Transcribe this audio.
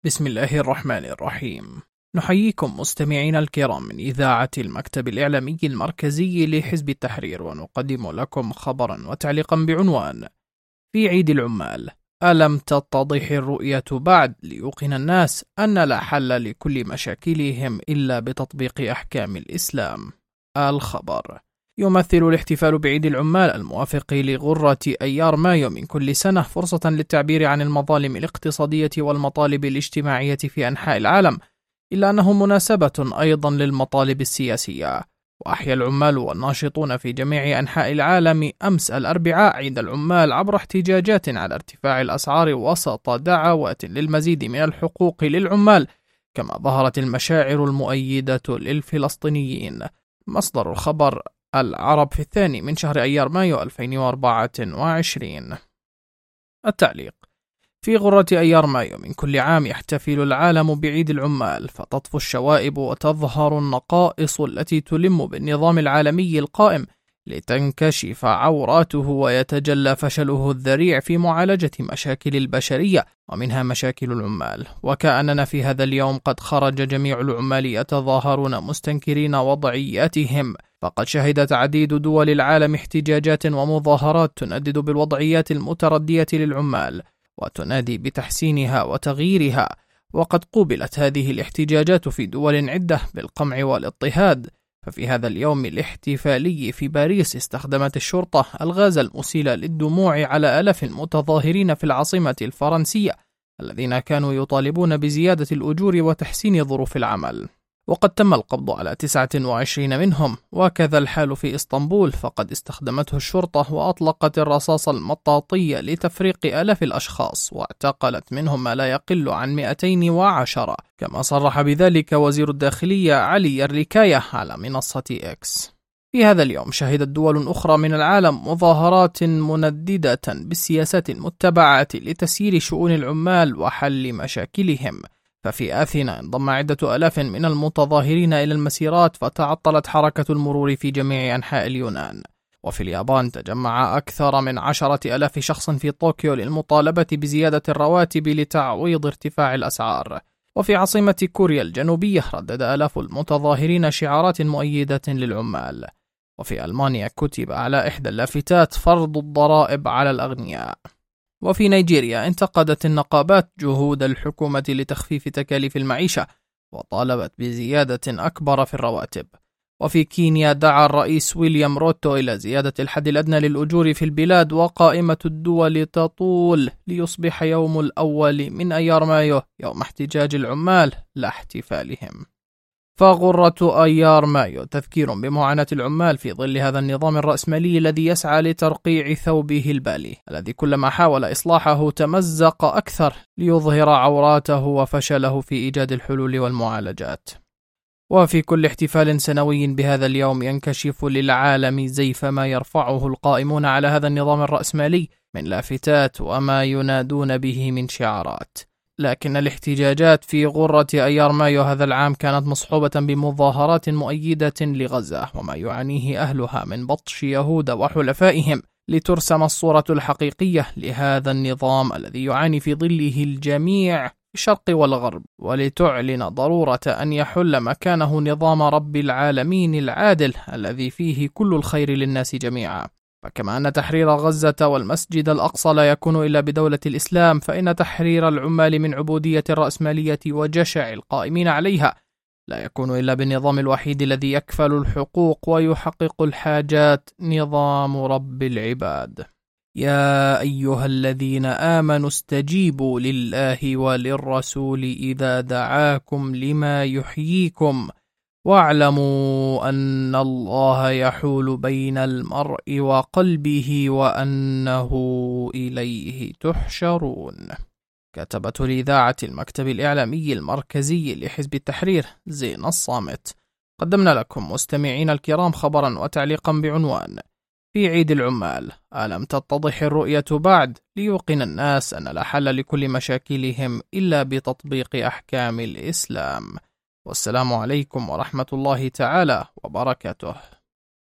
بسم الله الرحمن الرحيم. نحييكم مستمعينا الكرام من إذاعة المكتب الإعلامي المركزي لحزب التحرير، ونقدم لكم خبرا وتعليقا بعنوان: في عيد العمال، ألم تتضح الرؤية بعد ليوقن الناس أن لا حل لكل مشاكلهم إلا بتطبيق أحكام الإسلام. الخبر: يمثل الاحتفال بعيد العمال الموافق لغرة أيار مايو من كل سنة فرصة للتعبير عن المظالم الاقتصادية والمطالب الاجتماعية في أنحاء العالم، إلا أنه مناسبة أيضا للمطالب السياسية. وأحيا العمال والناشطون في جميع أنحاء العالم أمس الأربعاء عيد العمال عبر احتجاجات على ارتفاع الأسعار وسط دعوات للمزيد من الحقوق للعمال، كما ظهرت المشاعر المؤيدة للفلسطينيين. مصدر الخبر: العرب في 2 من شهر أيار مايو 2024. التعليق: في غرة أيار مايو من كل عام يحتفل العالم بعيد العمال، فتطفو الشوائب وتظهر النقائص التي تلم بالنظام العالمي القائم لتنكشف عوراته ويتجلى فشله الذريع في معالجة مشاكل البشرية ومنها مشاكل العمال. وكأننا في هذا اليوم قد خرج جميع العمال يتظاهرون مستنكرين وضعياتهم، فقد شهدت عديد دول العالم احتجاجات ومظاهرات تندد بالوضعيات المتردية للعمال وتنادي بتحسينها وتغييرها. وقد قوبلت هذه الاحتجاجات في دول عدة بالقمع والاضطهاد. ففي هذا اليوم الاحتفالي في باريس استخدمت الشرطة الغاز المسيل للدموع على آلاف المتظاهرين في العاصمة الفرنسية الذين كانوا يطالبون بزيادة الأجور وتحسين ظروف العمل، وقد تم القبض على 29 منهم. وكذا الحال في إسطنبول، فقد استخدمته الشرطة وأطلقت الرصاص المطاطي لتفريق آلاف الأشخاص واعتقلت منهم ما لا يقل عن 210، كما صرح بذلك وزير الداخلية علي يرليكاية على منصة إكس. في هذا اليوم شهدت دول أخرى من العالم مظاهرات منددة بالسياسات المتبعة لتسيير شؤون العمال وحل مشاكلهم. ففي آثينا انضم عدة آلاف من المتظاهرين إلى المسيرات، فتعطلت حركة المرور في جميع أنحاء اليونان. وفي اليابان تجمع أكثر من 10,000 شخص في طوكيو للمطالبة بزيادة الرواتب لتعويض ارتفاع الأسعار. وفي عاصمة كوريا الجنوبية ردد آلاف المتظاهرين شعارات مؤيدة للعمال. وفي ألمانيا كتب على إحدى اللافتات: فرض الضرائب على الأغنياء. وفي نيجيريا انتقدت النقابات جهود الحكومة لتخفيف تكاليف المعيشة وطالبت بزيادة أكبر في الرواتب. وفي كينيا دعا الرئيس ويليام روتو إلى زيادة الحد الأدنى للأجور في البلاد، وقائمة الدول تطول ليصبح يوم الأول من أيار مايو يوم احتجاج العمال لا احتفالهم. فغرة أيار مايو تذكير بمعاناة العمال في ظل هذا النظام الرأسمالي الذي يسعى لترقيع ثوبه البالي، الذي كلما حاول إصلاحه تمزق أكثر ليظهر عوراته وفشله في إيجاد الحلول والمعالجات. وفي كل احتفال سنوي بهذا اليوم ينكشف للعالم زيف ما يرفعه القائمون على هذا النظام الرأسمالي من لافتات وما ينادون به من شعارات. لكن الاحتجاجات في غرة أيار مايو هذا العام كانت مصحوبة بمظاهرات مؤيدة لغزة وما يعانيه أهلها من بطش يهود وحلفائهم، لترسم الصورة الحقيقية لهذا النظام الذي يعاني في ظله الجميع في الشرق والغرب، ولتعلن ضرورة أن يحل مكانه نظام رب العالمين العادل الذي فيه كل الخير للناس جميعا. فكما أن تحرير غزة والمسجد الأقصى لا يكون إلا بدولة الإسلام، فإن تحرير العمال من عبودية الرأسمالية وجشع القائمين عليها لا يكون إلا بالنظام الوحيد الذي يكفل الحقوق ويحقق الحاجات، نظام رب العباد. يا أيها الذين آمنوا استجيبوا لله وللرسول إذا دعاكم لما يحييكم واعلموا أن الله يحول بين المرء وقلبه وأنه إليه تحشرون. كتبته لإذاعة المكتب الإعلامي المركزي لحزب التحرير زين الصامت. قدمنا لكم مستمعين الكرام خبرا وتعليقا بعنوان: في عيد العمال، ألم تتضح الرؤية بعد ليوقن الناس أن لا حل لكل مشاكلهم إلا بتطبيق أحكام الإسلام. والسلام عليكم ورحمة الله تعالى وبركاته.